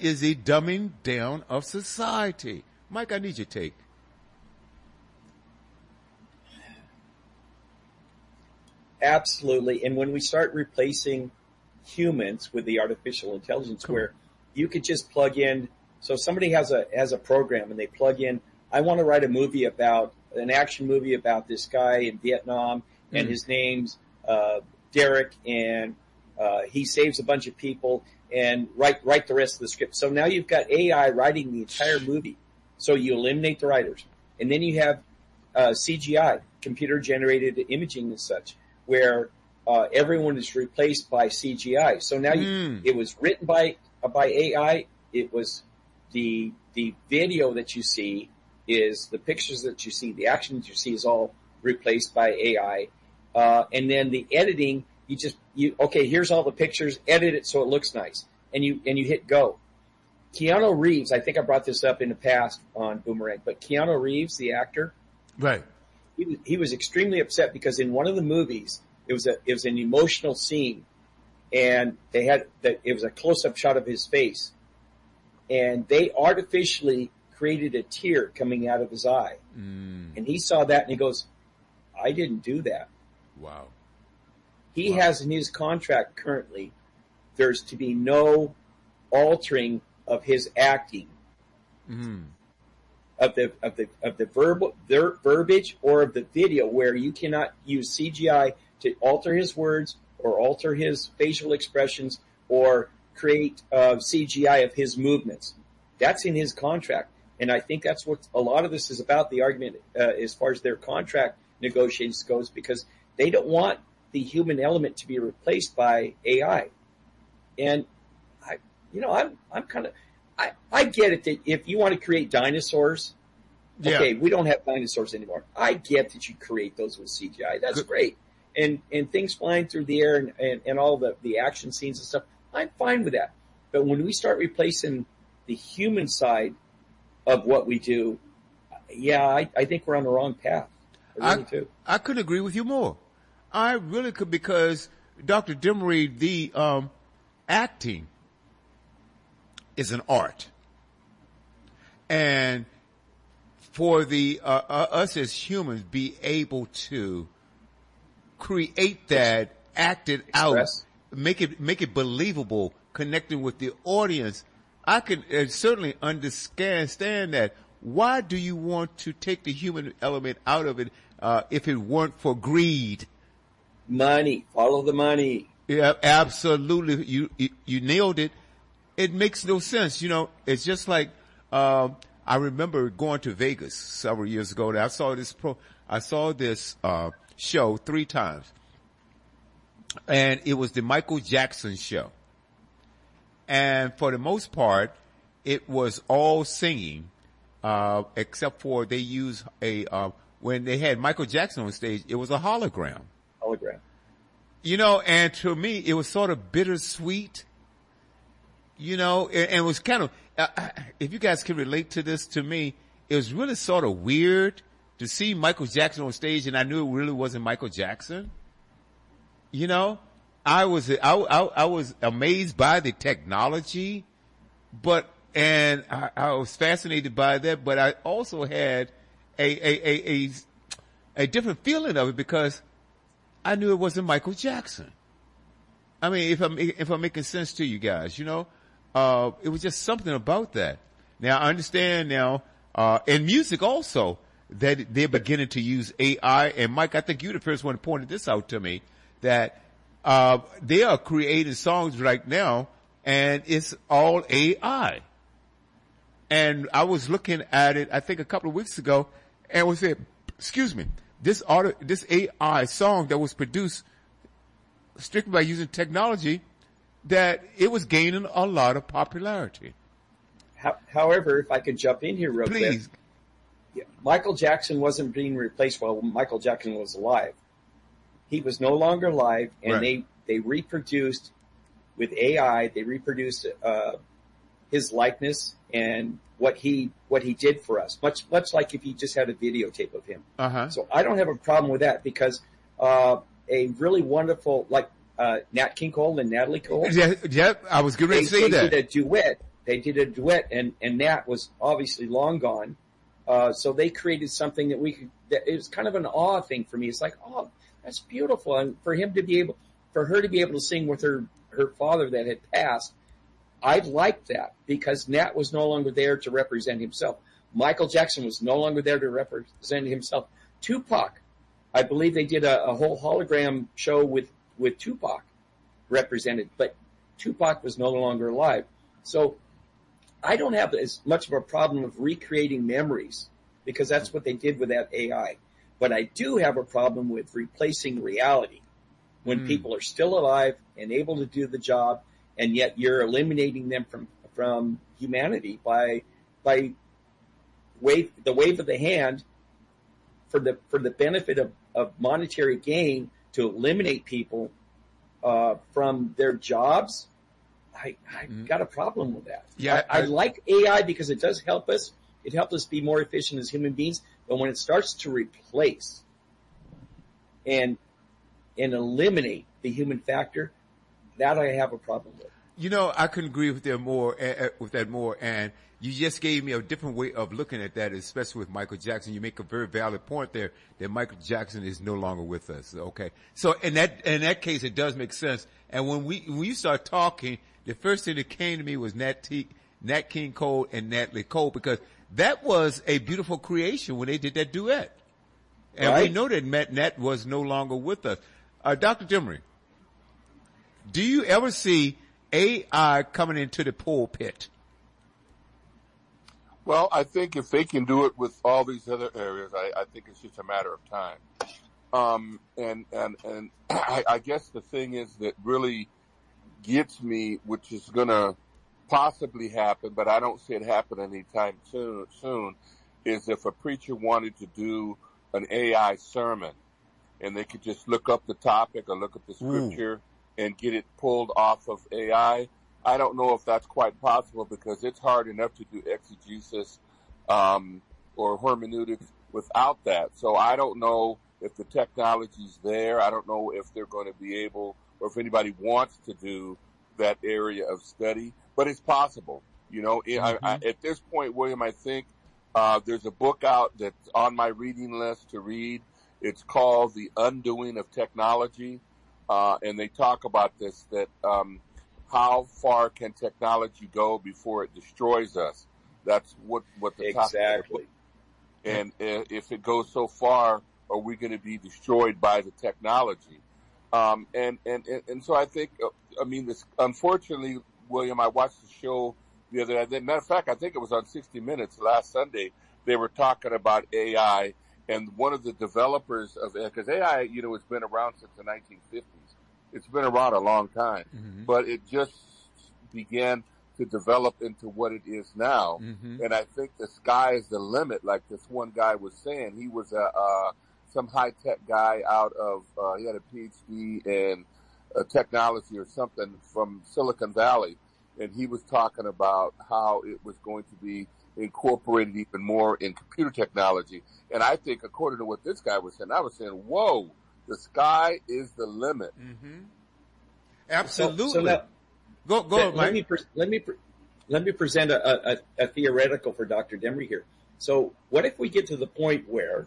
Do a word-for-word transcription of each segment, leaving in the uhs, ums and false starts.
that is a dumbing down of society. Mike, I need your take. Absolutely. And when we start replacing humans with the artificial intelligence, Cool. where you could just plug in, so somebody has a has a program and they plug in, I want to write a movie about, an action movie about this guy in Vietnam, and Mm. his name's uh, Derek, and uh, he saves a bunch of people, and write write the rest of the script. So now you've got A I writing the entire movie. So you eliminate the writers. And then you have uh, C G I, computer-generated imaging and such, where uh, everyone is replaced by C G I. So now you, Mm. it was written by uh, by A I. It was the the video that you see is the pictures that you see, the action that you see is all replaced by A I. Uh, and then the editing, you just you okay. Here's all the pictures. Edit it so it looks nice, and you and you hit go. Keanu Reeves, I think I brought this up in the past on Boomerang, but Keanu Reeves, the actor, Right. he was, he was extremely upset because in one of the movies, it was a it was an emotional scene, and they had that it was a close up shot of his face, and they artificially created a tear coming out of his eye, Mm. and he saw that and he goes, "I didn't do that." Wow. He Wow. has in his contract currently, there's to be no altering of his acting, Mm. of the of the of the verbal ver, verbiage or of the video, where you cannot use C G I to alter his words or alter his facial expressions or create uh, C G I of his movements. That's in his contract, and I think that's what a lot of this is about. The argument uh, as far as their contract negotiations goes, because they don't want the human element to be replaced by A I. And I, you know, I'm I'm kind of I, I get it that if you want to create dinosaurs, Yeah. okay, we don't have dinosaurs anymore. I get that you create those with C G I. That's Good. great. And and things flying through the air and, and, and all the, the action scenes and stuff, I'm fine with that. But when we start replacing the human side of what we do, yeah, I, I think we're on the wrong path. I really I, do. I couldn't agree with you more. I really could, because Doctor Demery, the um, acting is an art, and for the uh, uh, us as humans be able to create that, act it out, Express. make it make it believable, connecting with the audience. I can uh, certainly understand that. Why do you want to take the human element out of it uh, if it weren't for greed? Money. Follow the money. Yeah, absolutely. You, you you nailed it. It makes no sense. You know, it's just like um, I remember going to Vegas several years ago. And I saw this pro. I saw this uh, show three times, and it was the Michael Jackson show. And for the most part, it was all singing. Uh, except for they use a, uh, when they had Michael Jackson on stage, it was a hologram. Hologram. You know, and to me, it was sort of bittersweet, you know, and, and it was kind of, uh, if you guys can relate to this, to me, it was really sort of weird to see Michael Jackson on stage, and I knew it really wasn't Michael Jackson. You know, I was, I, I, I was amazed by the technology, but And I, I was fascinated by that, but I also had a, a, a, a, a different feeling of it because I knew it wasn't Michael Jackson. I mean, if I'm, if I'm making sense to you guys, you know, uh, it was just something about that. Now I understand now, uh, in music also that they're beginning to use A I. And Mike, I think you're the first one who pointed this out to me that, uh, they are creating songs right now and it's all A I. And I was looking at it, I think a couple of weeks ago, and was saying, excuse me, this auto, this A I song that was produced strictly by using technology, that it was gaining a lot of popularity. How, however, if I could jump in here real Please. quick. Yeah, Michael Jackson wasn't being replaced while Michael Jackson was alive. He was no longer alive, and Right. they, they reproduced with A I, they reproduced, uh, his likeness and what he what he did for us, much much like if you just had a videotape of him. Uh-huh. So I don't have a problem with that because uh, a really wonderful, like uh, Nat King Cole and Natalie Cole, Yeah, yeah, I was getting ready they, to say they that. did a duet they did a duet, and, and Nat was obviously long gone. Uh, so they created something that we could, that it was kind of an awe thing for me. It's like, oh, that's beautiful. And for him to be able, for her to be able to sing with her, her father that had passed, I liked that because Nat was no longer there to represent himself. Michael Jackson was no longer there to represent himself. Tupac, I believe they did a, a whole hologram show with, with Tupac represented, but Tupac was no longer alive. So I don't have as much of a problem of recreating memories because that's what they did with that A I. But I do have a problem with replacing reality when mm. people are still alive and able to do the job, and yet you're eliminating them from, from humanity by, by wave, the wave of the hand for the, for the benefit of, of monetary gain to eliminate people, uh, from their jobs. I, I mm. got a problem with that. Yeah, I, I, I like A I because it does help us. It helps us be more efficient as human beings. But when it starts to replace and and eliminate the human factor, that I have a problem with. You know, I couldn't agree with that more. Uh, with that more, and you just gave me a different way of looking at that, especially with Michael Jackson. You make a very valid point there that Michael Jackson is no longer with us. Okay, so in that in that case, it does make sense. And when we when you start talking, the first thing that came to me was Nat T, Nat King Cole and Natalie Cole, because that was a beautiful creation when they did that duet. And right. we know that Matt Nat was no longer with us. Uh, Doctor Demery, do you ever see A I coming into the pulpit? Well, I think if they can do it with all these other areas, I, I think it's just a matter of time. Um, and, and, and I, I guess the thing is that really gets me, which is going to possibly happen, but I don't see it happen anytime soon, soon, is if a preacher wanted to do an A I sermon and they could just look up the topic or look up the scripture mm. and get it pulled off of A I. I don't know if that's quite possible because it's hard enough to do exegesis, um, or hermeneutics without that. So I don't know if the technology's there. I don't know if they're going to be able, or if anybody wants to do that area of study, but it's possible. You know, mm-hmm. I, I, at this point, William, I think, uh, there's a book out that's on my reading list to read. It's called The Undoing of Technology. Uh, and they talk about this, that, um, how far can technology go before it destroys us? That's what, what the exactly. topic of the book. And uh, if it goes so far, are we going to be destroyed by the technology? Um, and, and, and so I think, uh, I mean, this, unfortunately, William, I watched the show the other day. Matter of fact, I think it was on sixty minutes last Sunday. They were talking about A I, and one of the developers of it, because A I, you know, has been around since the nineteen fifties. It's been around a long time, mm-hmm. but it just began to develop into what it is now. Mm-hmm. And I think the sky is the limit, like this one guy was saying. He was a, uh, some high-tech guy out of, uh, he had a P H D in uh, technology or something from Silicon Valley. And he was talking about how it was going to be incorporated even more in computer technology. And I think, according to what this guy was saying, I was saying, whoa, the sky is the limit. Mm-hmm. Absolutely. So, so now, go, go, let, Mike. Let me, pre- let me, pre- let me present a, a, a theoretical for Doctor Demery here. So what if we get to the point where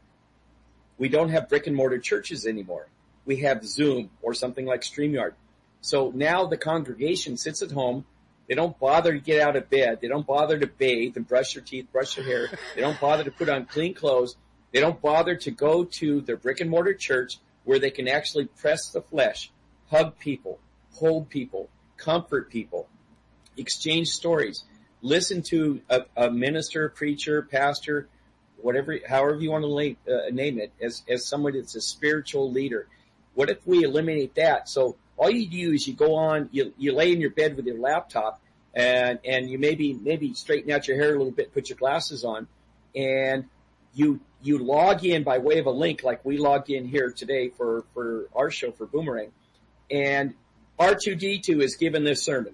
we don't have brick and mortar churches anymore? We have Zoom or something like StreamYard. So now the congregation sits at home. They don't bother to get out of bed. They don't bother to bathe and brush their teeth, brush their hair. They don't bother to put on clean clothes. They don't bother to go to their brick and mortar church where they can actually press the flesh, hug people, hold people, comfort people, exchange stories, listen to a, a minister, preacher, pastor, whatever, however you want to lay, uh, name it, as, as somebody that's a spiritual leader. What if we eliminate that? So all you do is you go on, you, you lay in your bed with your laptop and, and you maybe, maybe straighten out your hair a little bit, put your glasses on, and you, you log in by way of a link like we logged in here today for, for our show for Boomerang. And R two D two is given this sermon.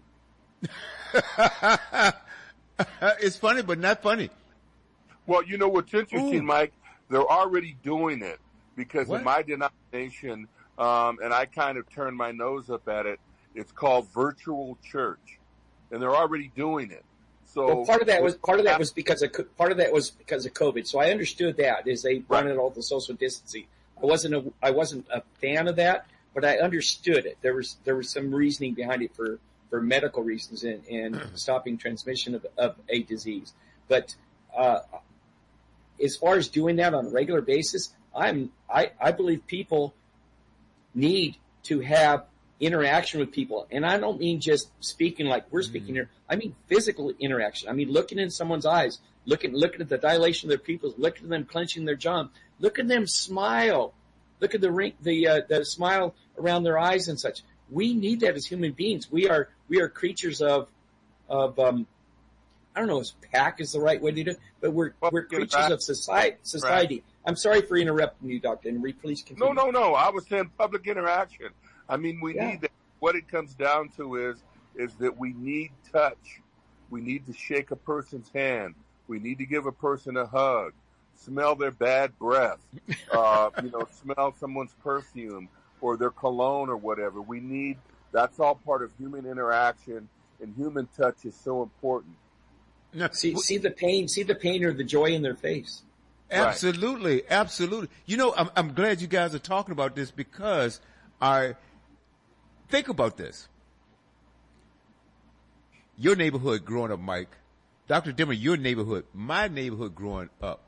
It's funny, but not funny. Well, you know what's interesting, Ooh. Mike? They're already doing it because what? in my denomination, um, and I kind of turned my nose up at it, it's called virtual church. And they're already doing it. So well, part of that was part of that was because of part of that was because of COVID. So I understood that is they wanted all the social distancing. I wasn't a I wasn't a fan of that, but I understood it. There was there was some reasoning behind it for, for medical reasons and, and stopping transmission of, of a disease. But uh, as far as doing that on a regular basis, I'm I, I believe people need to have interaction with people. And I don't mean just speaking like we're speaking here. I mean physical interaction. I mean looking in someone's eyes, looking looking at the dilation of their pupils, looking at them clenching their jaw, look at them smile, look at the ring, the uh, the smile around their eyes and such. We need that as human beings. We are we are creatures of of um I don't know if pack is the right way to do it, but we're well, we're creatures of society society. Right. I'm sorry for interrupting you, Doctor Henry. Please continue. No, no, no. I was saying public interaction. I mean, we yeah. need that. What it comes down to is, is that we need touch. We need to shake a person's hand. We need to give a person a hug, smell their bad breath, uh, you know, smell someone's perfume or their cologne or whatever. We need, that's all part of human interaction, and human touch is so important. No, see, see the pain, see the pain or the joy in their face. Absolutely. Right. Absolutely. You know, I'm, I'm glad you guys are talking about this because I, think about this. Your neighborhood growing up, Mike, Doctor Dimmer, your neighborhood, my neighborhood growing up.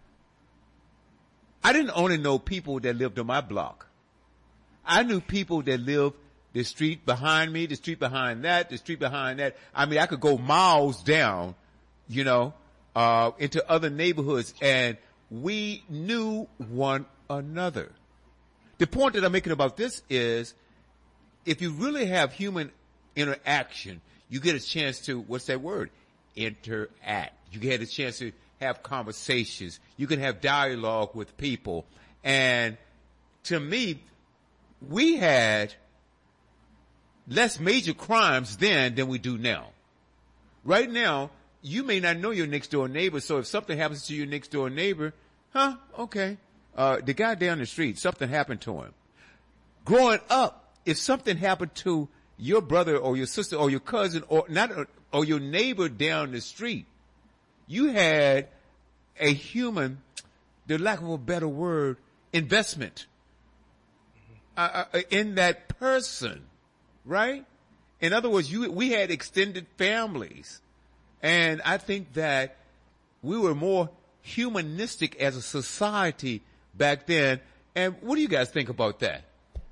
I didn't only know people that lived on my block. I knew people that lived the street behind me, the street behind that, the street behind that. I mean, I could go miles down, you know, uh, into other neighborhoods, and we knew one another. The point that I'm making about this is, if you really have human interaction, you get a chance to, what's that word? Interact. You get a chance to have conversations. You can have dialogue with people. And to me, we had less major crimes then than we do now. Right now, you may not know your next door neighbor, so if something happens to your next door neighbor, huh, okay. Uh, the guy down the street, something happened to him. Growing up, if something happened to your brother or your sister or your cousin or not, or your neighbor down the street, you had a human, the lack of a better word, investment uh, uh, in that person, right? In other words, you, we had extended families, and I think that we were more humanistic as a society back then. And what do you guys think about that?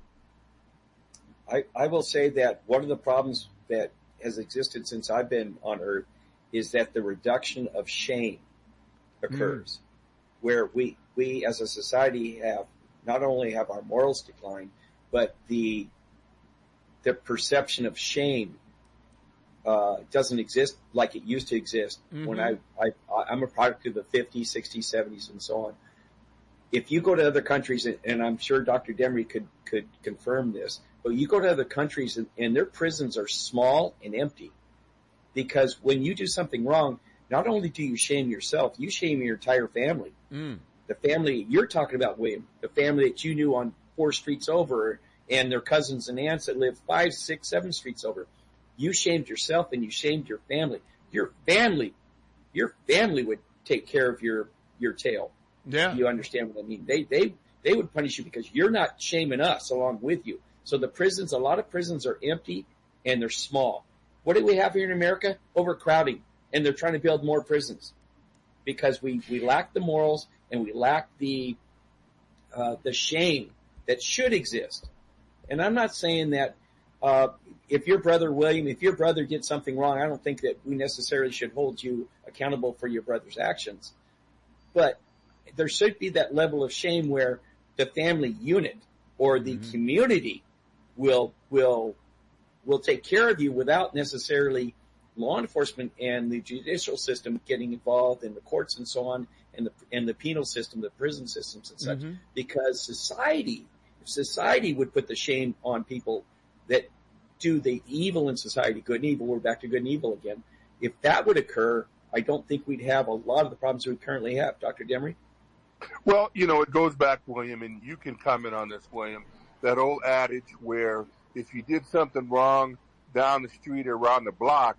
I, I will say that one of the problems that has existed since I've been on Earth is that the reduction of shame occurs, mm. where we, we as a society have not only have our morals declined, but the, the perception of shame, uh, doesn't exist like it used to exist. Mm-hmm. When I, I, I'm a product of the fifties, sixties, seventies, and so on. If you go to other countries, and I'm sure Doctor Demery could, could confirm this, but you go to other countries and, and their prisons are small and empty, because when you do something wrong, not only do you shame yourself, you shame your entire family. Mm. The family you're talking about, William, the family that you knew on four streets over, and their cousins and aunts that live five, six, seven streets over. You shamed yourself and you shamed your family. Your family, your family would take care of your, your tail. Yeah. You understand what I mean? They, they, they would punish you because you're not shaming us along with you. So the prisons, a lot of prisons are empty and they're small. What do we have here in America? Overcrowding. And they're trying to build more prisons because we, we lack the morals and we lack the, uh, the shame that should exist. And I'm not saying that, uh, if your brother, William, if your brother did something wrong, I don't think that we necessarily should hold you accountable for your brother's actions. But there should be that level of shame where the family unit or the mm-hmm. community will, will, will take care of you without necessarily law enforcement and the judicial system getting involved in the courts and so on, and the, and the penal system, the prison systems and such, mm-hmm. because society, if society would put the shame on people that do the evil in society, good and evil, we're back to good and evil again. If that would occur, I don't think we'd have a lot of the problems we currently have. Doctor Demery? Well, you know, it goes back, William, and you can comment on this, William, that old adage where if you did something wrong down the street or around the block,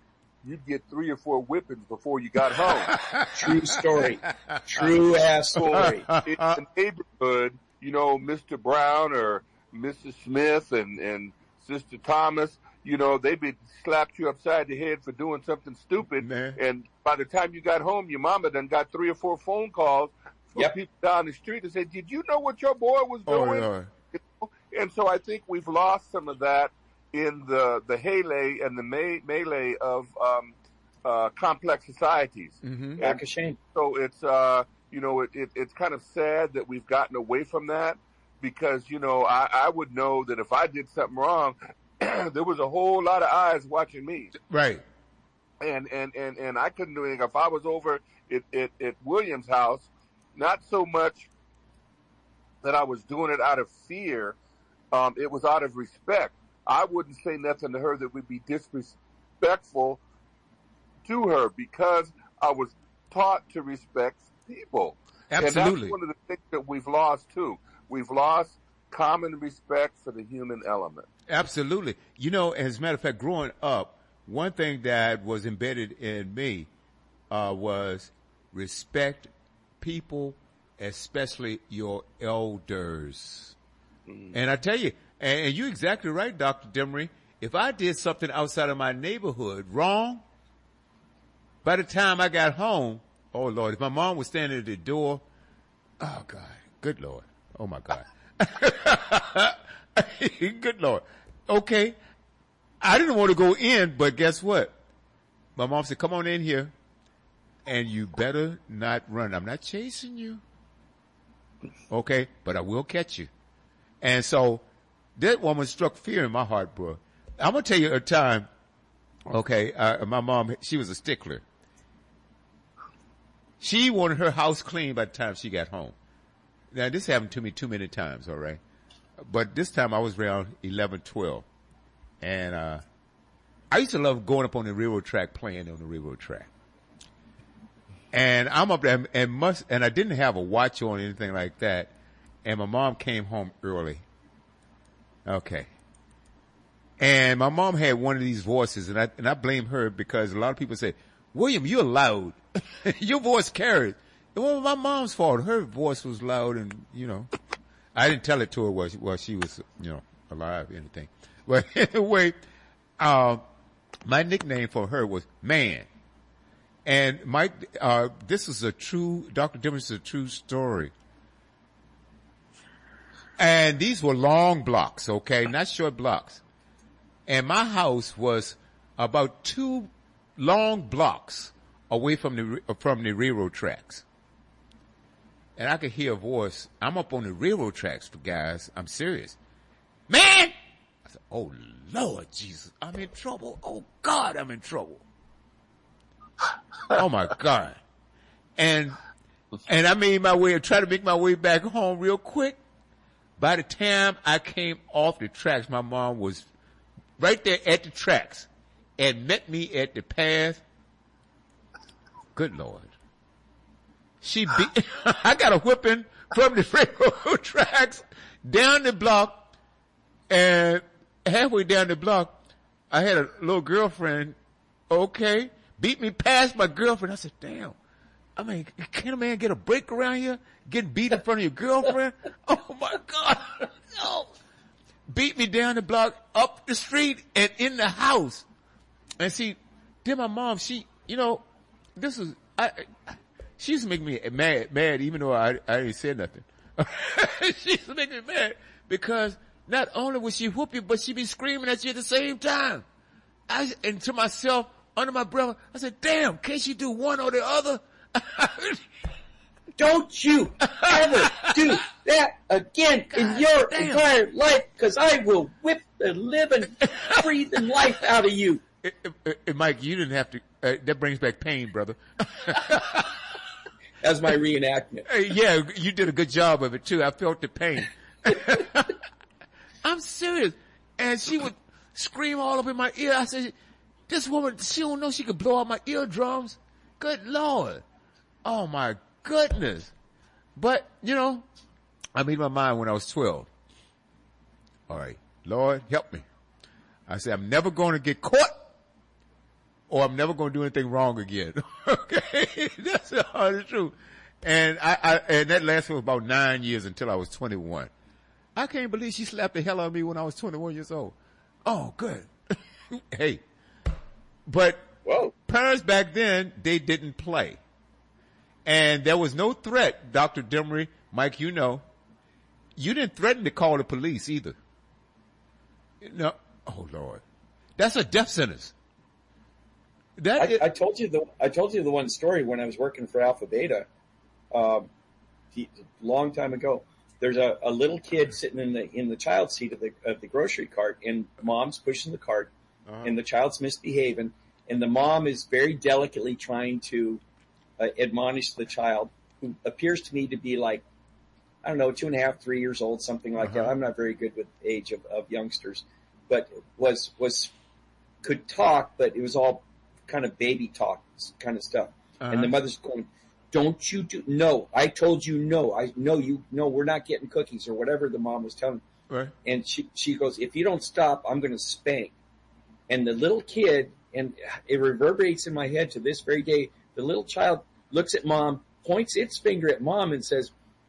you'd get three or four whippings before you got home. True story. True ass story. In the neighborhood, you know, Mister Brown or Missus Smith and, and Sister Thomas, you know, they'd be slapped you upside the head for doing something stupid. Man. And by the time you got home, your mama done got three or four phone calls from Yep. people down the street that said, did you know what your boy was Oh, doing? Lord. And so I think we've lost some of that in the, the melee and the me- melee of, um, uh, complex societies. Mm-hmm. Back of shame. So it's, uh, you know, it, it, it's kind of sad that we've gotten away from that because, you know, I, I would know that if I did something wrong, there was a whole lot of eyes watching me. Right. And, and, and, and I couldn't do anything. If I was over at, at, at William's house, not so much that I was doing it out of fear, um, it was out of respect. I wouldn't say nothing to her that would be disrespectful to her because I was taught to respect people. Absolutely. And that's one of the things that we've lost too. We've lost common respect for the human element. Absolutely. You know, as a matter of fact, growing up, one thing that was embedded in me uh, was respect people, especially your elders. Mm. And I tell you, and, and you're exactly right, Doctor Demery. If I did something outside of my neighborhood wrong, by the time I got home, oh Lord, if my mom was standing at the door, oh God, good Lord, oh my God. Good Lord. Okay. I didn't want to go in, but guess what? My mom said, come on in here and you better not run. I'm not chasing you. Okay. But I will catch you. And so that woman struck fear in my heart, bro. I'm going to tell you a time. Okay. Uh, my mom, she was a stickler. She wanted her house clean by the time she got home. Now this happened to me too many times. All right. But this time I was around eleven, twelve. And, uh, I used to love going up on the railroad track, playing on the railroad track. And I'm up there and must, and I didn't have a watch on or anything like that. And my mom came home early. Okay. And my mom had one of these voices and I, and I blame her because a lot of people say, William, you're loud. Your voice carries. It wasn't my mom's fault. Her voice was loud and, you know, I didn't tell it to her while she, while she was, you know, alive or anything. But anyway, uh, my nickname for her was Man. And Mike, uh, this is a true, Doctor Demery, is a true story. And these were long blocks, okay, not short blocks. And my house was about two long blocks away from the, from the railroad tracks. And I could hear a voice. I'm up on the railroad tracks, guys. I'm serious. Man! I said, oh, Lord Jesus, I'm in trouble. Oh, God, I'm in trouble. Oh, my God. And, and I made my way, tried to make my way back home real quick. By the time I came off the tracks, my mom was right there at the tracks and met me at the path. Good Lord. She beat, I got a whipping from the railroad tracks down the block, and halfway down the block, I had a little girlfriend, okay, beat me past my girlfriend. I said, damn, I mean, can a man get a break around here? Getting beat in front of your girlfriend? Oh my God. No. Beat me down the block, up the street, and in the house. And see, then my mom, she, you know, this is, I, I she used to make me mad, mad, even though I, I didn't say nothing. She used to make me mad because not only would she whoop you, but she'd be screaming at you at the same time. I, and to myself, under my breath, I said, damn, can't she do one or the other? Don't you ever do that again God in your damn. entire life, because I will whip the living, breathing life out of you. It, it, it, Mike, you didn't have to, uh, that brings back pain, brother. That's my reenactment. Yeah, you did a good job of it too. I felt the pain. I'm serious. And she would scream all up in my ear. I said, this woman, she don't know she could blow out my eardrums. Good Lord. Oh my goodness. But, you know, I made my mind when I was twelve. All right. Lord, help me. I said, I'm never going to get caught or I'm never going to do anything wrong again. Okay. That's the honest truth. And I, I, and that lasted for about nine years until I was twenty-one. I can't believe she slapped the hell out of me when I was twenty-one years old. Oh, good. Hey, but Whoa. parents back then, they didn't play. And there was no threat, Doctor Demery, Mike, you know. You didn't threaten to call the police either. No. Oh, Lord. That's a death sentence. That I, is, I told you the I told you the one story when I was working for Alpha Beta, um, a long time ago. There's a, a little kid sitting in the in the child seat of the of the grocery cart, and mom's pushing the cart, uh-huh. and the child's misbehaving, and the mom is very delicately trying to uh, admonish the child, who appears to me to be like, I don't know, two and a half, three years old, something like uh-huh. that. I'm not very good with age of, of youngsters, but was was could talk, but it was all kind of baby talk kind of stuff. Uh-huh. And the mother's going, don't you do, no, I told you no, I know you, no, we're not getting cookies or whatever the mom was telling. Right. And she, she goes, if you don't stop, I'm going to spank. And the little kid, and it reverberates in my head to this very day, the little child looks at mom, points its finger at mom and says,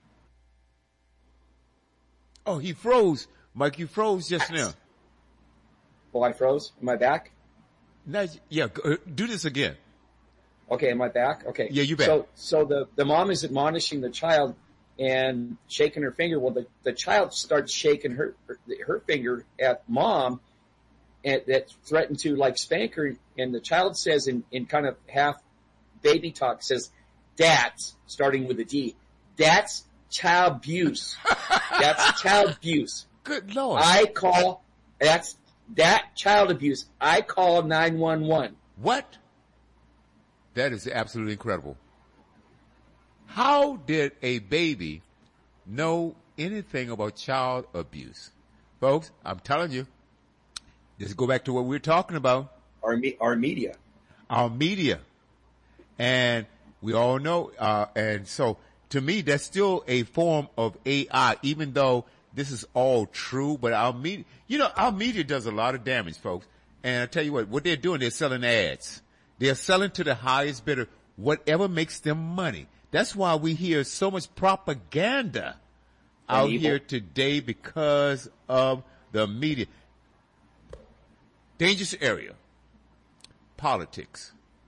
oh, he froze. Mike, you froze just now. Oh, I froze? Am I back? Now, yeah, go, do this again. Okay, am I back? Okay. Yeah, you back. So, so the, the mom is admonishing the child and shaking her finger. Well, the, the child starts shaking her, her, her finger at mom and that threatened to like spank her. And the child says in, in kind of half baby talk says, that's, starting with a D, that's child abuse. That's child abuse. Good Lord. I call, that's, that child abuse. I call nine one one. What? That is absolutely incredible. How did a baby know anything about child abuse? Folks, I'm telling you, just go back to what we were talking about. Our, me- our media. Our media. And we all know, uh, and so to me, that's still a form of A I, even though this is all true, but our media, you know, our media does a lot of damage, folks. And I tell you what, what they're doing, they're selling ads. They're selling to the highest bidder, whatever makes them money. That's why we hear so much propaganda out here today because of the media. Dangerous area. Politics.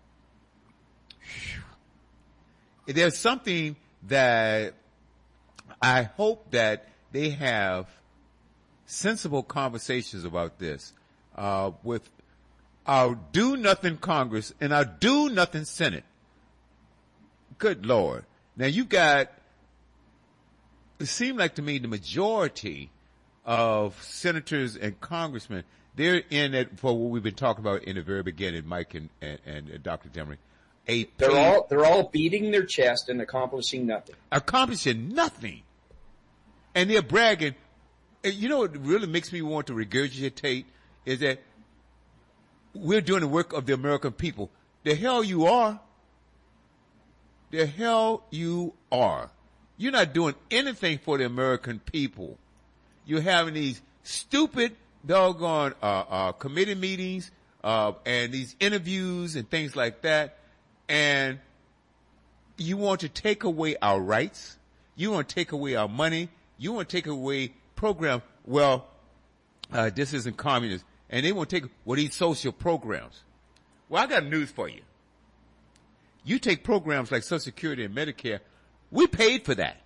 Whew. There's something that I hope that they have sensible conversations about this uh, with our do-nothing Congress and our do-nothing Senate. Good Lord. Now, you've got, it seemed like to me the majority of senators and congressmen, they're in it for what we've been talking about in the very beginning, Mike and, and, and Doctor Demery. A paid, they're all they're all beating their chest and accomplishing nothing. Accomplishing nothing. And they're bragging. You know what really makes me want to regurgitate is that we're doing the work of the American people. The hell you are. The hell you are. You're not doing anything for the American people. You're having these stupid doggone uh, uh, committee meetings uh, and these interviews and things like that. And you want to take away our rights. You want to take away our money. You want to take away programs. Well, uh, this isn't communist. And they want to take, well, these social programs. Well, I got news for you. You take programs like Social Security and Medicare, we paid for that.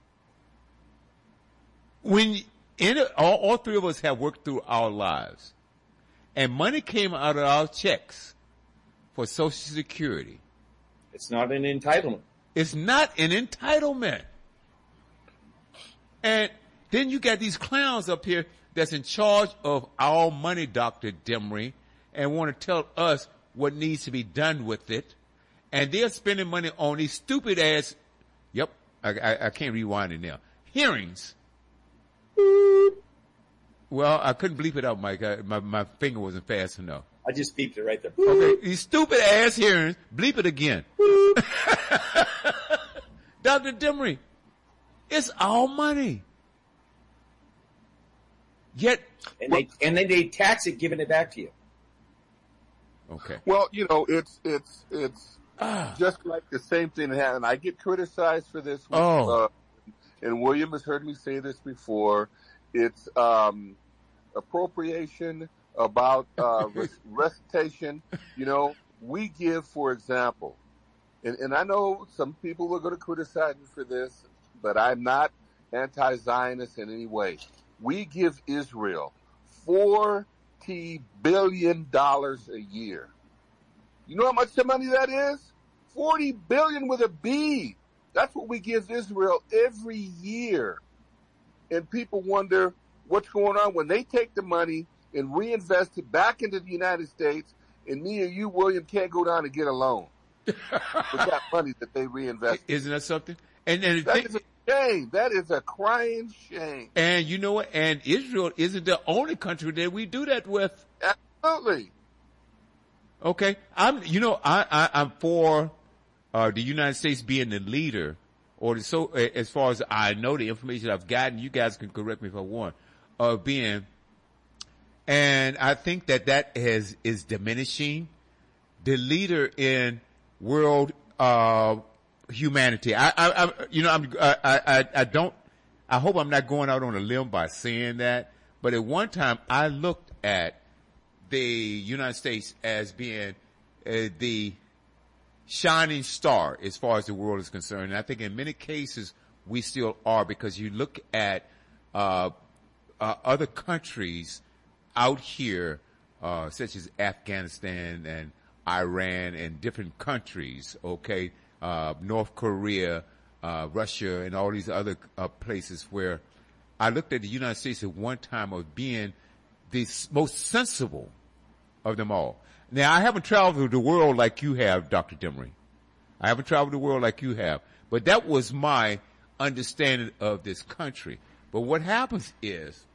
When in it, all, all three of us have worked through our lives, and money came out of our checks for Social Security. It's not an entitlement. It's not an entitlement. And then you got these clowns up here that's in charge of our money, Doctor Demery, and want to tell us what needs to be done with it. And they're spending money on these stupid ass, yep, I, I, I can't rewind it now, hearings. Well, I couldn't bleep it out, Mike. I, my, my finger wasn't fast enough. I just beeped it right there. Okay, these stupid ass hearings, bleep it again. Doctor Demery, it's our money. Yet, and they and then they tax it, giving it back to you. Okay. Well, you know, it's it's it's just like the same thing that happened. I get criticized for this. With, Oh. uh, and William has heard me say this before. It's um, appropriation about uh, recitation. You know, we give, for example, and, and I know some people are going to criticize me for this, but I'm not anti-Zionist in any way. We give Israel forty billion dollars a year. You know how much the money that is? forty billion with a B. That's what we give Israel every year. And people wonder what's going on when they take the money and reinvest it back into the United States, and me and you, William, can't go down and get a loan with that money that they reinvest. Isn't that something? And, and that thing, is a shame. That is a crying shame. And you know what? And Israel isn't the only country that we do that with. Absolutely. Okay. I'm, you know, I, I, I'm for, uh, the United States being the leader, or the, so, as far as I know, the information I've gotten, you guys can correct me if I want, of uh, being, and I think that that has, is diminishing the leader in world, uh, humanity. I, I, I you know, I'm, I, I, I don't, I hope I'm not going out on a limb by saying that, but at one time I looked at the United States as being uh, the shining star as far as the world is concerned. And I think in many cases we still are, because you look at, uh, uh, other countries out here, uh, such as Afghanistan and Iran and different countries, okay, uh, North Korea, uh, Russia, and all these other uh, places where I looked at the United States at one time of being the most sensible of them all. Now, I haven't traveled the world like you have, Doctor Demery. I haven't traveled the world like you have. But that was my understanding of this country. But what happens is,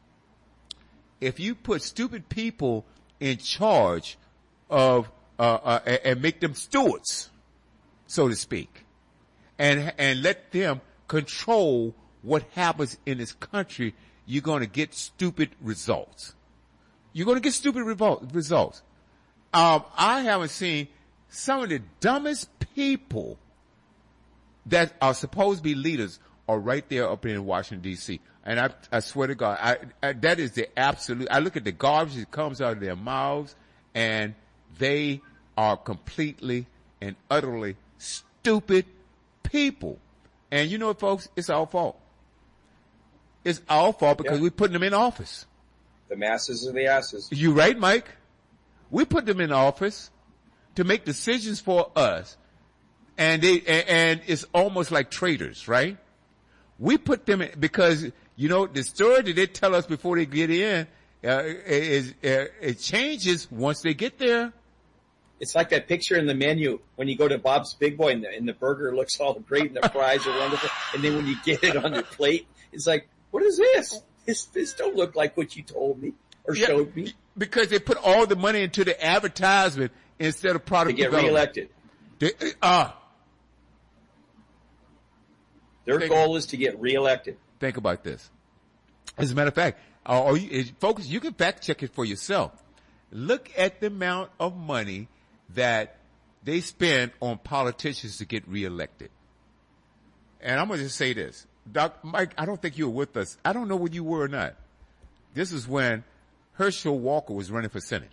if you put stupid people in charge of, uh, uh, and make them stewards, so to speak, and, and let them control what happens in this country, you're going to get stupid results. You're going to get stupid revol- results. Um, I haven't seen some of the dumbest people that are supposed to be leaders are right there up in Washington, D C And I, I swear to God, I, I, that is the absolute, I look at the garbage that comes out of their mouths, and they are completely and utterly stupid people. And you know what, folks? It's our fault. It's our fault because yeah. we're putting them in office. The masses are the asses. You right, Mike? We put them in office to make decisions for us. And they, and, and it's almost like traitors, right? We put them in, because, you know, the story that they tell us before they get in, uh, is, uh, it changes once they get there. It's like that picture in the menu when you go to Bob's Big Boy and the, and the burger looks all great and the fries are wonderful. And then when you get it on your plate, it's like, what is this? This, this don't look like what you told me or yeah, showed me. Because they put all the money into the advertisement instead of product to get development. reelected. They, uh, Their think, goal is to get reelected. Think about this. As a matter of fact, uh, or you, folks, you can fact check it for yourself. Look at the amount of money that they spend on politicians to get reelected. And I'm going to just say this. Doc Mike, I don't think you were with us. I don't know whether you were or not. This is when Herschel Walker was running for Senate.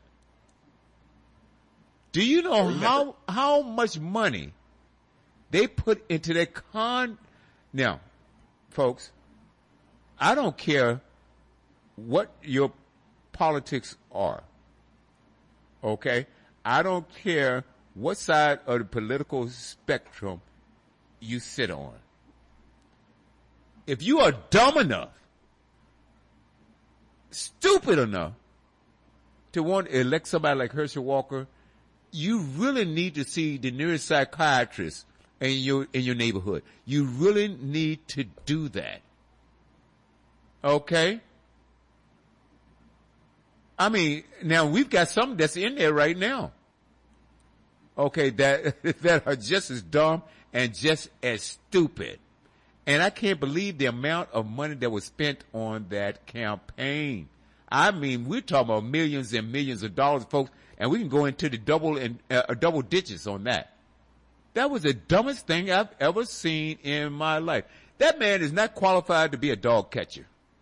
Do you know how, how much money they put into their con? Now, folks, I don't care what your politics are. Okay? I don't care what side of the political spectrum you sit on. If you are dumb enough, stupid enough to want to elect somebody like Herschel Walker, you really need to see the nearest psychiatrist in your, in your neighborhood. You really need to do that. Okay? I mean, now we've got some that's in there right now. Okay, that, that are just as dumb and just as stupid. And I can't believe the amount of money that was spent on that campaign. I mean, we're talking about millions and millions of dollars, folks. and we can go into the double and uh, double digits on that. That was the dumbest thing I've ever seen in my life. That man is not qualified to be a dog catcher.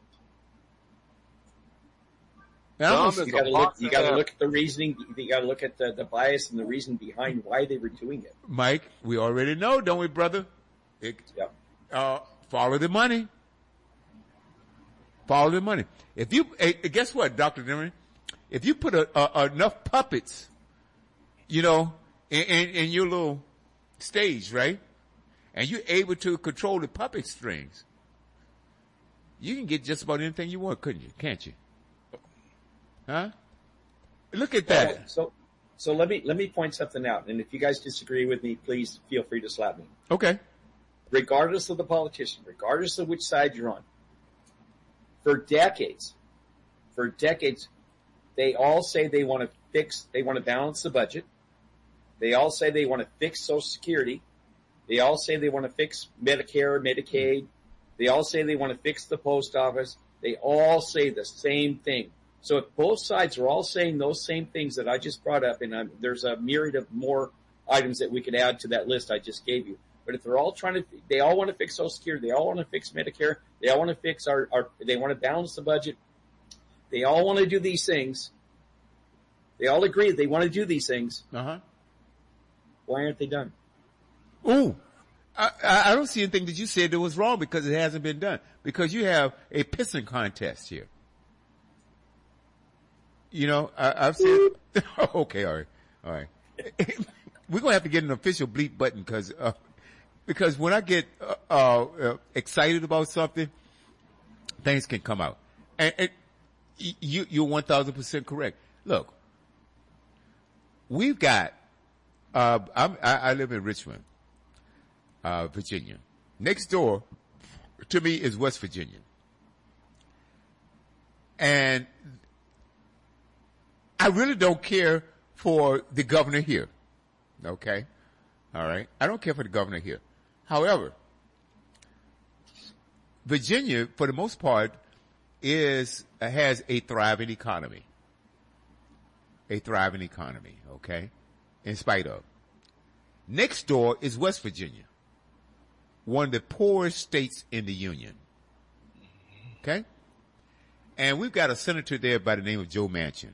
Now, you got to look. You got to look at the reasoning. You got to look at the, the bias and the reason behind why they were doing it. Mike, we already know, don't we, brother? It, yep. Uh, follow the money. Follow the money. If you, hey, guess what, Doctor Dimmer? If you put a, a, enough puppets, you know, in, in, in your little stage, right? And you're able to control the puppet strings, you can get just about anything you want, couldn't you? Can't you? Huh? Look at that. Uh, so, so let me, let me point something out. And if you guys disagree with me, please feel free to slap me. Okay. Regardless of the politician, regardless of which side you're on, for decades, for decades, they all say they want to fix, they want to balance the budget. They all say they want to fix Social Security. They all say they want to fix Medicare, Medicaid. They all say they want to fix the post office. They all say the same thing. So if both sides are all saying those same things that I just brought up, and I'm, there's a myriad of more items that we could add to that list I just gave you. But if they're all trying to, they all want to fix Social Security. They all want to fix Medicare. They all want to fix our, our they want to balance the budget. They all want to do these things. They all agree they want to do these things. Uh-huh. Why aren't they done? Ooh. I, I don't see anything that you said that was wrong because it hasn't been done. Because you have a pissing contest here. You know, I, I've said, okay, all right, all right. We're going to have to get an official bleep button because, uh, because when I get, uh, uh, excited about something, things can come out. And, and you, you're one thousand percent correct. Look, we've got, uh, I'm, I, I live in Richmond, uh, Virginia. Next door to me is West Virginia. And I really don't care for the governor here. Okay? All right? I don't care for the governor here. However, Virginia, for the most part, is, uh, has a thriving economy. A thriving economy, okay? In spite of. Next door is West Virginia. One of the poorest states in the Union. Okay? And we've got a senator there by the name of Joe Manchin.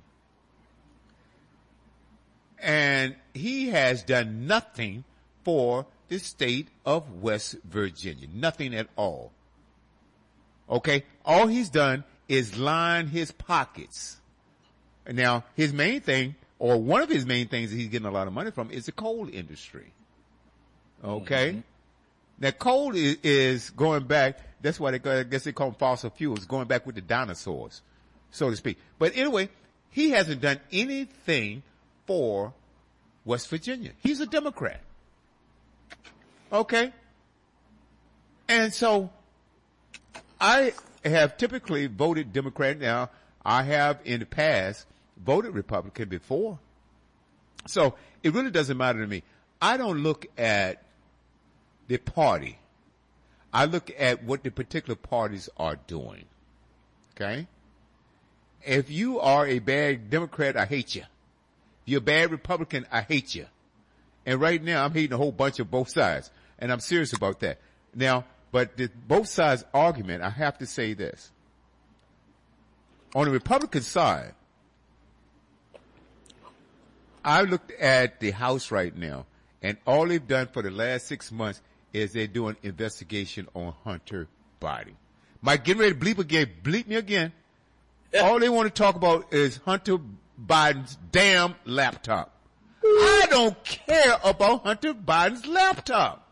And he has done nothing for the state of West Virginia. Nothing at all. Okay? All he's done is line his pockets. Now, his main thing, or one of his main things that he's getting a lot of money from, is the coal industry. Okay? Mm-hmm. Now, coal is, is going back, that's why they, I guess they call them fossil fuels, going back with the dinosaurs, so to speak. But anyway, he hasn't done anything for West Virginia. He's a Democrat. Okay? And so, I have typically voted Democrat. Now, I have in the past voted Republican before. So, it really doesn't matter to me. I don't look at the party. I look at what the particular parties are doing. Okay? If you are a bad Democrat, I hate you. If you're a bad Republican, I hate you. And right now, I'm hating a whole bunch of both sides. And I'm serious about that. Now, but the both sides argument, I have to say this. On the Republican side, I looked at the House right now, and all they've done for the last six months is they're doing investigation on Hunter Biden. Mike, getting ready to bleep again. Bleep me again. All they want to talk about is Hunter Biden's damn laptop. I don't care about Hunter Biden's laptop.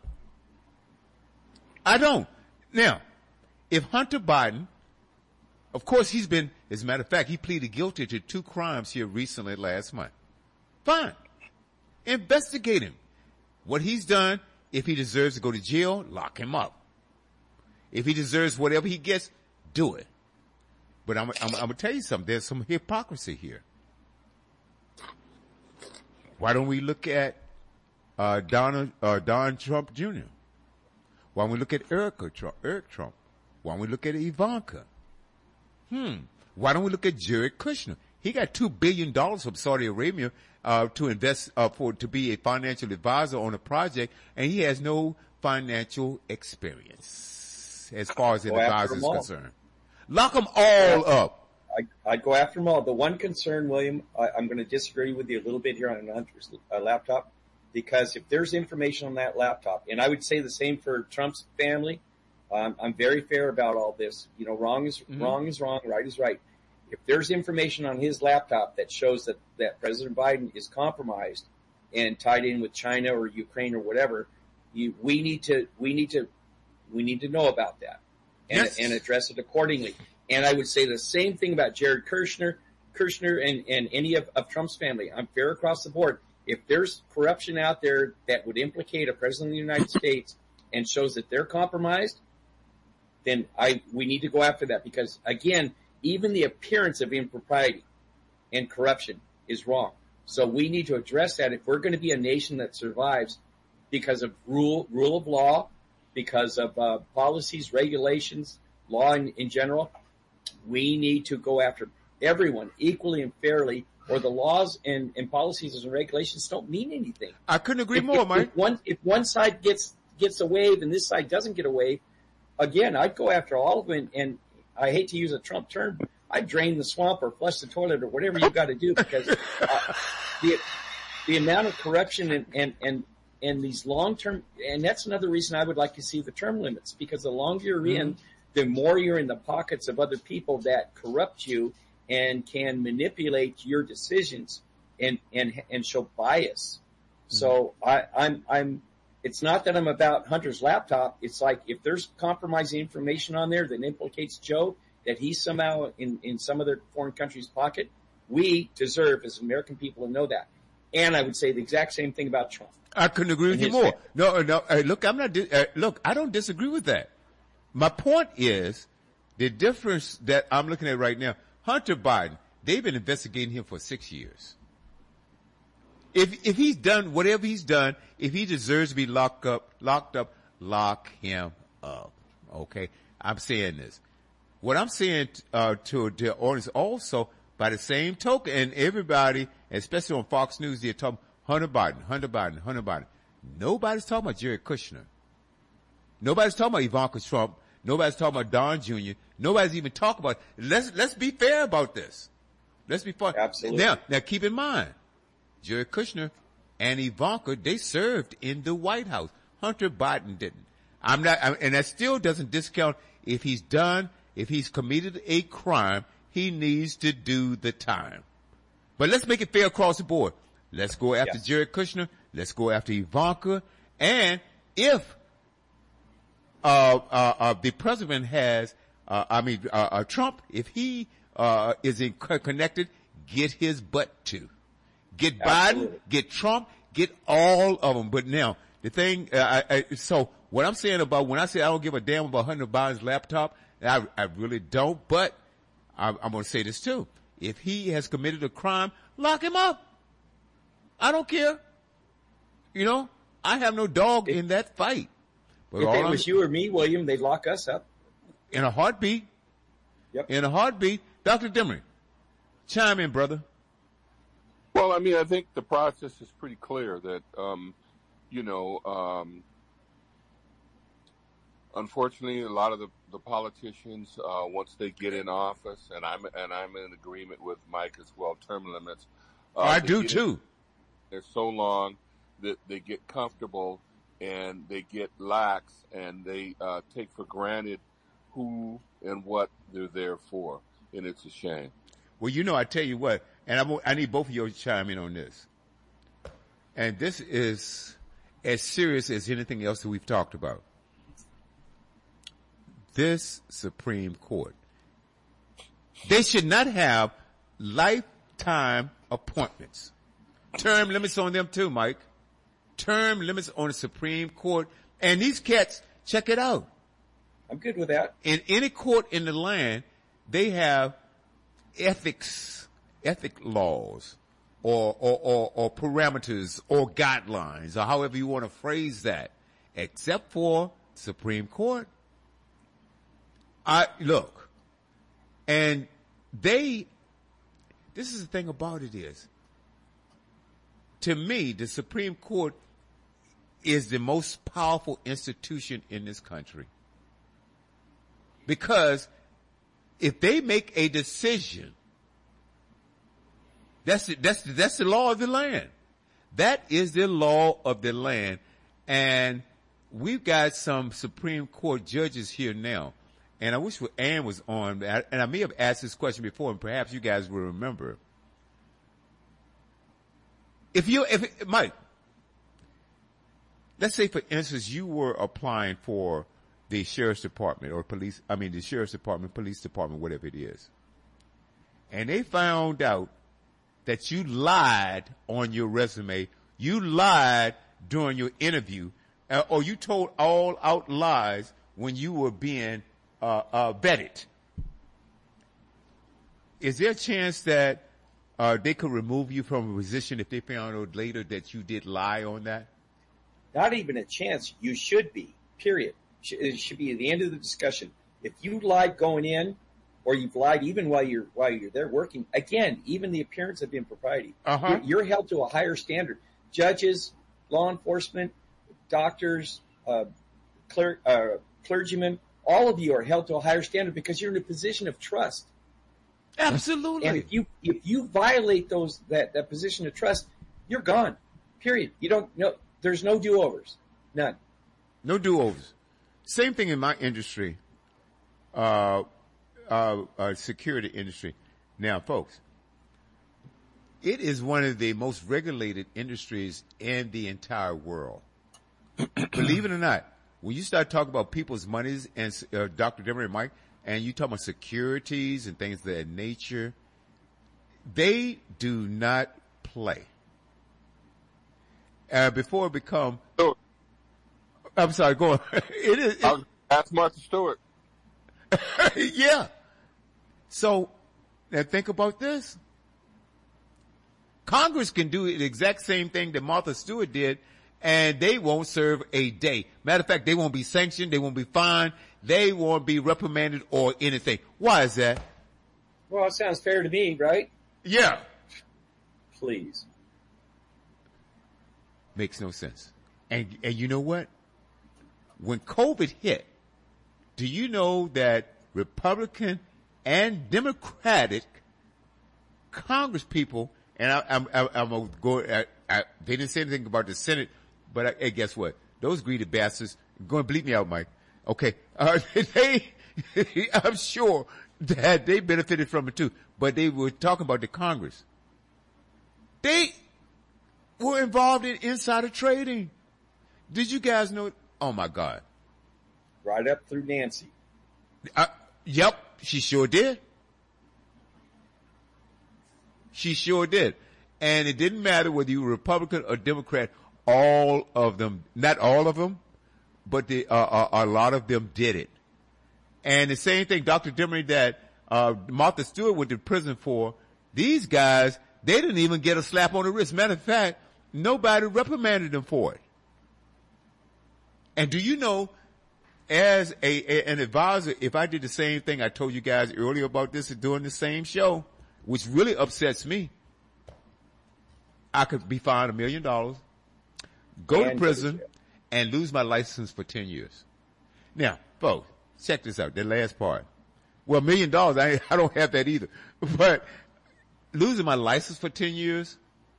I don't. Now, if Hunter Biden, of course he's been, as a matter of fact, he pleaded guilty to two crimes here recently last month. Fine. Investigate him. What he's done, if he deserves to go to jail, lock him up. If he deserves whatever he gets, do it. But I'm, I'm, I'm going to tell you something. There's some hypocrisy here. Why don't we look at uh, Donald, uh, Don Trump Junior? Why don't we look at Erica Trump, Eric Trump? Why don't we look at Ivanka? Hmm. Why don't we look at Jared Kushner? He got two billion dollars from Saudi Arabia uh, to invest uh, for to be a financial advisor on a project, and he has no financial experience as far as an Go after advisor them is all. concerned. Lock them all up. I, I'd go after them all. The one concern, William, I, I'm going to disagree with you a little bit here on Hunter's uh, laptop, because if there's information on that laptop, and I would say the same for Trump's family, um, I'm very fair about all this. You know, wrong is mm-hmm. wrong is wrong, right is right. If there's information on his laptop that shows that, that President Biden is compromised and tied in with China or Ukraine or whatever, you, we need to we need to we need to know about that and, yes. and address it accordingly. And I would say the same thing about Jared Kushner, Kushner and, and any of, of Trump's family. I'm fair across the board. If there's corruption out there that would implicate a president of the United States and shows that they're compromised, then I we need to go after that, because again, even the appearance of impropriety and corruption is wrong. So we need to address that if we're going to be a nation that survives because of rule rule of law, because of uh, policies, regulations, law in, in general. We need to go after everyone equally and fairly, or the laws and, and policies and regulations don't mean anything. I couldn't agree if, more, if, Mike. If one, if one side gets gets a wave and this side doesn't get a wave, again, I'd go after all of them. And, and I hate to use a Trump term, I'd drain the swamp or flush the toilet or whatever you've got to do, because uh, the the amount of corruption and and and, and these long term, and that's another reason I would like to see the term limits, because the longer you're mm-hmm. in, the more you're in the pockets of other people that corrupt you and can manipulate your decisions and, and, and show bias. Mm-hmm. So I, I'm, I'm, it's not that I'm about Hunter's laptop. It's like, if there's compromising information on there that implicates Joe, that he's somehow in, in some other foreign country's pocket, we deserve as American people to know that. And I would say the exact same thing about Trump. I couldn't agree with you more. Family. No, no, uh, look, I'm not, uh, look, I don't disagree with that. My point is the difference that I'm looking at right now. Hunter Biden, they've been investigating him for six years. If if he's done whatever he's done, if he deserves to be locked up, locked up, lock him up. Okay, I'm saying this. What I'm saying uh, to the audience also, by the same token, and everybody, especially on Fox News, they're talking Hunter Biden, Hunter Biden, Hunter Biden. Nobody's talking about Jared Kushner. Nobody's talking about Ivanka Trump. Nobody's talking about Don Junior Nobody's even talking about it. Let's, let's be fair about this. Let's be fair. Absolutely. Now, now keep in mind, Jared Kushner and Ivanka, they served in the White House. Hunter Biden didn't. I'm not, I, and that still doesn't discount if he's done, if he's committed a crime, he needs to do the time. But let's make it fair across the board. Let's go after yes. Jared Kushner. Let's go after Ivanka. And if Uh, uh, uh, the president has, uh, I mean, uh, uh, Trump, if he, uh, is in connected, get his butt to. Get Absolutely. Biden, get Trump, get all of them. But now, the thing, uh, I, I, so what I'm saying about, when I say I don't give a damn about Hunter Biden's laptop, I, I really don't, but I, I'm gonna say this too. If he has committed a crime, lock him up. I don't care. You know, I have no dog in that fight. But if it was you or me, William, they'd lock us up. In a heartbeat. Yep. In a heartbeat. Doctor Demery, chime in, brother. Well, I mean, I think the process is pretty clear that, um, you know, um, unfortunately, a lot of the, the politicians, uh, once they get in office, and I'm and I'm in agreement with Mike as well, term limits. Uh, I do too. In, they're so long that they get comfortable. And they get lax, and they uh, take for granted who and what they're there for, and it's a shame. Well, you know, I tell you what, and I'm, I need both of you to chime in on this. And this is as serious as anything else that we've talked about. This Supreme Court, they should not have lifetime appointments. Term limits on them too, Mike. Term limits on the Supreme Court. And these cats, check it out. I'm good with that. In any court in the land, they have ethics, ethic laws, or, or, or, or parameters, or guidelines, or however you want to phrase that, except for Supreme Court. I, look, and they, this is the thing about it is, to me, the Supreme Court is the most powerful institution in this country. Because if they make a decision, that's the, that's the, that's the law of the land. That is the law of the land. And we've got some Supreme Court judges here now. And I wish Ann was on, and I may have asked this question before, and perhaps you guys will remember. If you, if, Mike, let's say, for instance, you were applying for the sheriff's department or police, I mean, the sheriff's department, police department, whatever it is. And they found out that you lied on your resume, you lied during your interview, uh, or you told all out lies when you were being uh, uh, vetted. Is there a chance that uh, they could remove you from a position if they found out later that you did lie on that? Not even a chance. You should be, period. It should be at the end of the discussion. If you lied going in, or you've lied even while you're while you're there working, again, even the appearance of impropriety, uh-huh. you're, you're held to a higher standard. Judges, law enforcement, doctors, uh, cler- uh, clergymen, all of you are held to a higher standard because you're in a position of trust. Absolutely. And if you if you violate those that, that position of trust, you're gone. Period. You don't no. There's no do-overs. None. No do-overs. Same thing in my industry, uh, uh, uh, security industry. Now, folks, it is one of the most regulated industries in the entire world. Believe it or not, when you start talking about people's monies, and uh, Doctor Demery and Mike, and you talk about securities and things of that nature, they do not play. Uh, before it become, Stewart. I'm sorry, go on. It is. It, I was, ask Martha Stewart. Yeah. So, now think about this. Congress can do the exact same thing that Martha Stewart did, and they won't serve a day. Matter of fact, they won't be sanctioned, they won't be fined, they won't be reprimanded or anything. Why is that? Well, it sounds fair to me, right? Yeah. Please. Makes no sense. And, and you know what? When COVID hit, do you know that Republican and Democratic Congress people, and I, I'm, I'm, I'm going to go, I, I, they didn't say anything about the Senate, but I, hey, guess what? Those greedy bastards, go and bleep me out, Mike. Okay. Uh, they, I'm sure that they benefited from it too, but they were talking about the Congress. They were involved in insider trading. Did you guys know? Oh my God. Right up through Nancy. Uh, yep, she sure did. She sure did. And it didn't matter whether you were Republican or Democrat, all of them, not all of them, but the, uh, uh, a lot of them did it. And the same thing, Doctor Demery, that uh, Martha Stewart went to prison for, these guys, they didn't even get a slap on the wrist. Matter of fact, nobody reprimanded them for it. And do you know, as a, a an advisor, if I did the same thing I told you guys earlier about this during the same show, which really upsets me, I could be fined a million dollars, go And to prison, and lose my license for ten years. Now, folks, check this out, the last part. Well, a million dollars, I, I don't have that either. But losing my license for ten years?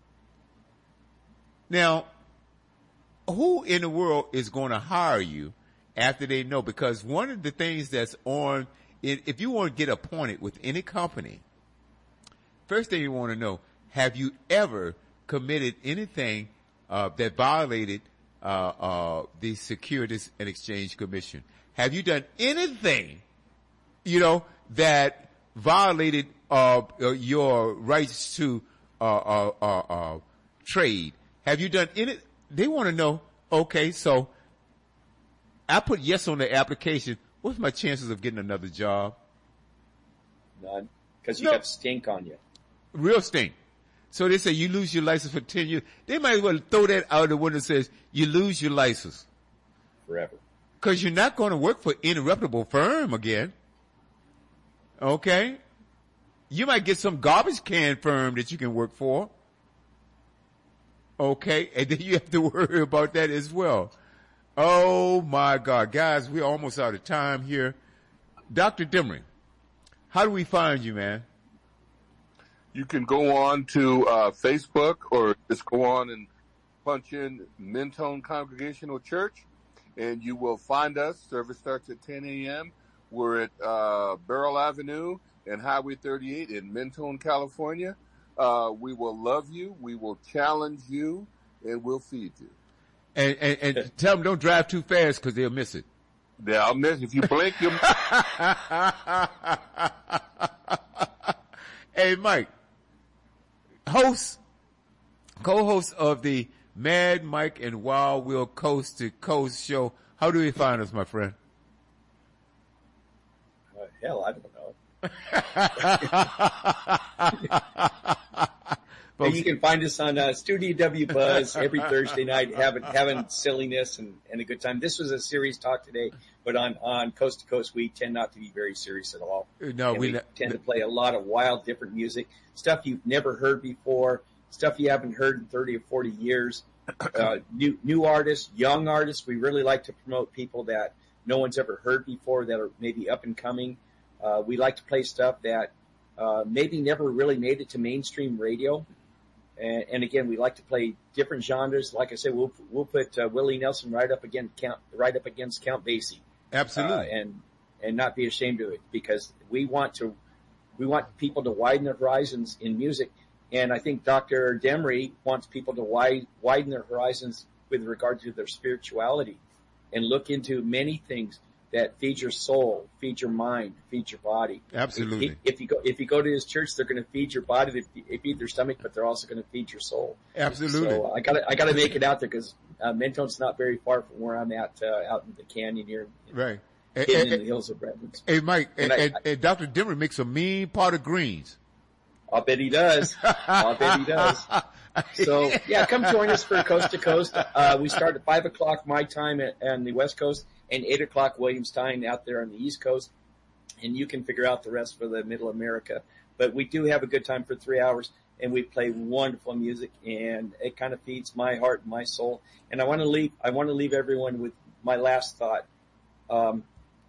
Now, who in the world is going to hire you after they know? Because one of the things that's on, if you want to get appointed with any company, first thing you want to know, have you ever committed anything uh, that violated uh, uh, the Securities and Exchange Commission? Have you done anything, you know, that violated uh, uh, your rights to uh, uh, uh, uh, trade? Have you done any? They want to know, okay, so I put yes on the application. What's my chances of getting another job? None. Because you No. got stink on you. Real stink. So they say you lose your license for ten years. They might as well throw that out the window and says you lose your license. Forever. Because you're not going to work for any reputable firm again. Okay? You might get some garbage can firm that you can work for. Okay, and then you have to worry about that as well. Oh my God, guys, we're almost out of time here. Doctor Demring, how do we find you, man? You can go on to uh, Facebook or just go on and punch in Mentone Congregational Church, and you will find us. Service starts at ten a.m. We're at uh, Beryl Avenue and Highway thirty-eight in Mentone, California. Uh, we will love you. We will challenge you, and we'll feed you. And, and, and tell them don't drive too fast because they'll miss it. They'll miss. If you blink, you'll miss. Hey, Mike, host, co-host of the Mad Mike and Wild Will Coast to Coast show. How do we find us, my friend? Uh, hell, I don't know. But you can find us on uh, Studio W Buzz every Thursday night, having having silliness and, and a good time. This was a serious talk today, but on, on Coast to Coast, we tend not to be very serious at all. No, we, we tend to play a lot of wild, different music, stuff you've never heard before, stuff you haven't heard in thirty or forty years. Uh, new new artists, young artists. We really like to promote people that no one's ever heard before, that are maybe up and coming. Uh, we like to play stuff that uh, maybe never really made it to mainstream radio. And, and again, we like to play different genres. Like I said, we'll we'll put uh, Willie Nelson right up against Count right up against Count Basie. Absolutely, uh, and and not be ashamed of it, because we want to we want people to widen their horizons in music. And I think Doctor Demry wants people to wide, widen their horizons with regard to their spirituality and look into many things that feed your soul, feed your mind, feed your body. Absolutely. If, if you go, if you go to his church, they're going to feed your body, they feed their stomach, but they're also going to feed your soul. Absolutely. So I gotta, I gotta make it out there, because uh, Mentone's not very far from where I'm at, uh, out in the canyon here. Right. Hidden and, in and, the hills of Redlands. Hey, Mike, and, and, and, I, and Doctor Demry makes a mean pot of greens. I'll bet he does. I'll bet he does. So yeah, come join us for Coast to Coast. Uh, we start at five o'clock my time at, on the West Coast, and eight o'clock Williams time out there on the East Coast. And you can figure out the rest for the Middle America. But we do have a good time for three hours, and we play wonderful music, and it kind of feeds my heart and my soul. And I want to leave, I want to leave everyone with my last thought. Um,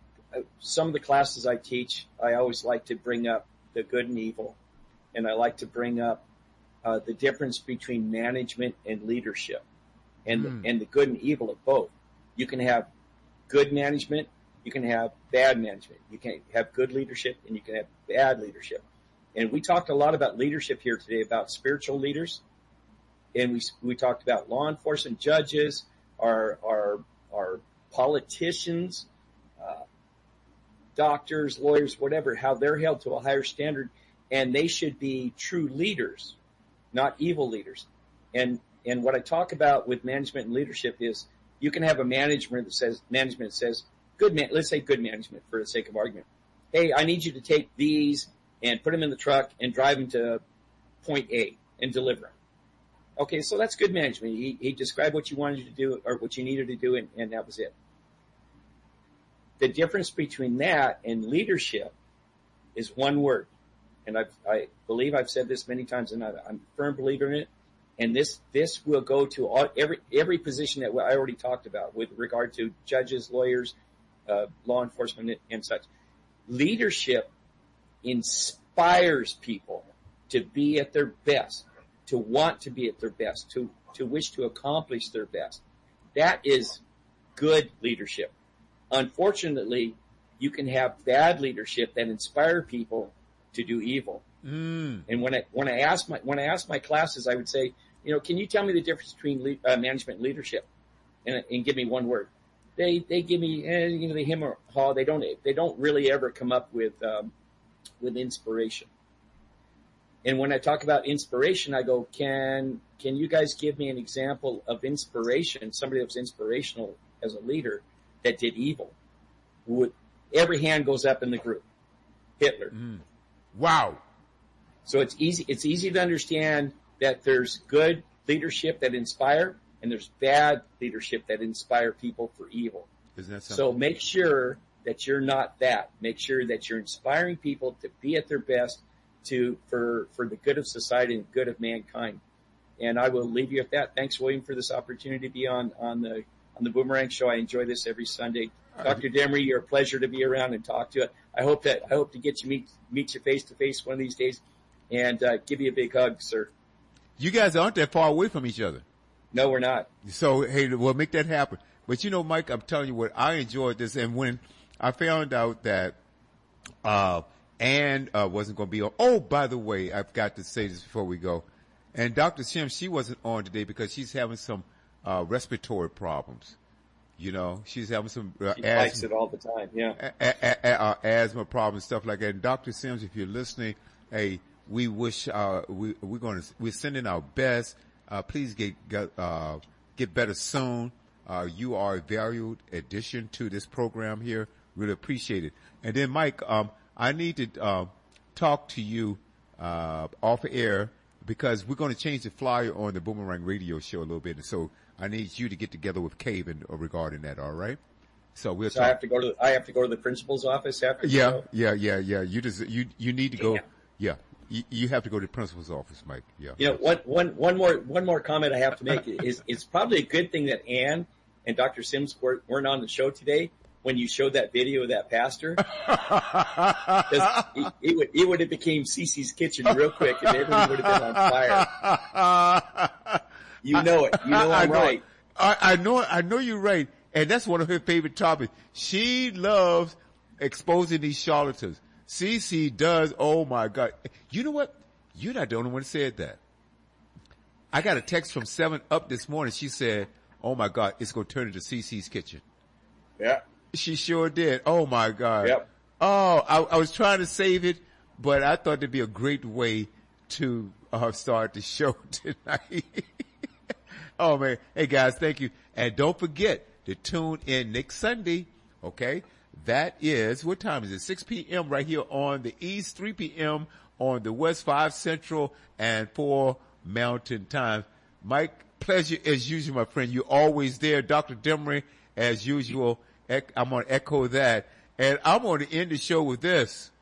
some of the classes I teach, I always like to bring up the good and evil. And I like to bring up uh, the difference between management and leadership, and mm. and the good and evil of both. You can have good management, you can have bad management. You can have good leadership, and you can have bad leadership. And we talked a lot about leadership here today, about spiritual leaders, and we we talked about law enforcement, judges, our our our politicians, uh, doctors, lawyers, whatever, how they're held to a higher standard. And they should be true leaders, not evil leaders. And and what I talk about with management and leadership is, you can have a management that says management says good man. Let's say good management for the sake of argument. Hey, I need you to take these and put them in the truck and drive them to point A and deliver them. Okay, so that's good management. He, he described what you wanted to do or what you needed to do, and, and that was it. The difference between that and leadership is one word. And I've, I believe I've said this many times, and I, I'm a firm believer in it. And this this will go to all, every every position that I already talked about with regard to judges, lawyers, uh, law enforcement, and such. Leadership inspires people to be at their best, to want to be at their best, to to wish to accomplish their best. That is good leadership. Unfortunately, you can have bad leadership that inspire people to do evil. Mm. And when I when I ask my when I ask my classes, I would say, you know, can you tell me the difference between le- uh, management and leadership, and, and give me one word. They they give me eh, you know the him or haw. They don't they don't really ever come up with um, with inspiration. And when I talk about inspiration, I go, can can you guys give me an example of inspiration? Somebody that was inspirational as a leader that did evil. Would every hand goes up in the group? Hitler. Mm. Wow. So it's easy, it's easy to understand that there's good leadership that inspire, and there's bad leadership that inspire people for evil. Isn't that something? So make sure that you're not that. Make sure that you're inspiring people to be at their best, to for for the good of society and good of mankind. And I will leave you at that. Thanks, William, for this opportunity to be on on the on the Boomerang Show. I enjoy this every Sunday. Doctor Demery, you're a pleasure to be around and talk to. I hope that I hope to get you meet meet you face to face one of these days, and uh, give you a big hug, sir. You guys aren't that far away from each other. No, we're not. So hey, we'll make that happen. But you know, Mike, I'm telling you what, I enjoyed this, and when I found out that uh Ann uh, wasn't going to be on. Oh, by the way, I've got to say this before we go. And Doctor Sim, she wasn't on today because she's having some uh respiratory problems. You know, she's having some uh, she asthma. fights it all the time. Yeah, a- a- a- uh, asthma problems, stuff like that. And Doctor Sims, if you're listening, hey, we wish uh we we're going to we're sending our best. Uh, please get get uh get better soon. Uh, you are a valued addition to this program here. Really appreciate it. And then, Mike, um, I need to uh, talk to you uh off air because we're going to change the flyer on the Boomerang Radio Show a little bit. And so I need you to get together with Caven regarding that. All right. So we'll. So talk. I have to go to I have to go to the principal's office after. Yeah, the show? yeah, yeah, yeah. You just you you need to go. Yeah. Yeah, you, you have to go to the principal's office, Mike. Yeah. You know, one one one more one more comment I have to make is it's probably a good thing that Ann and Doctor Sims weren't, weren't on the show today when you showed that video of that pastor. Because he, he would he would have became Cece's Kitchen real quick, and everybody would have been on fire. You know it. You know I, I'm I know, right. I, I know. I know you're right, and that's one of her favorite topics. She loves exposing these charlatans. Cece does. Oh my God! You know what? You're not the only one who said that. I got a text from Seven Up this morning. She said, "Oh my God, it's going to turn into Cece's Kitchen." Yeah. She sure did. Oh my God. Yep. Oh, I, I was trying to save it, but I thought it'd be a great way to uh, start the show tonight. Oh man. Hey guys, thank you. And don't forget to tune in next Sunday. Okay. That is, what time is it? six p.m. right here on the East, three p.m. on the West, five Central, and four Mountain Time. Mike, pleasure as usual, my friend. You're always there. Doctor Demery, as usual. I'm going to echo that. And I'm going to end the show with this.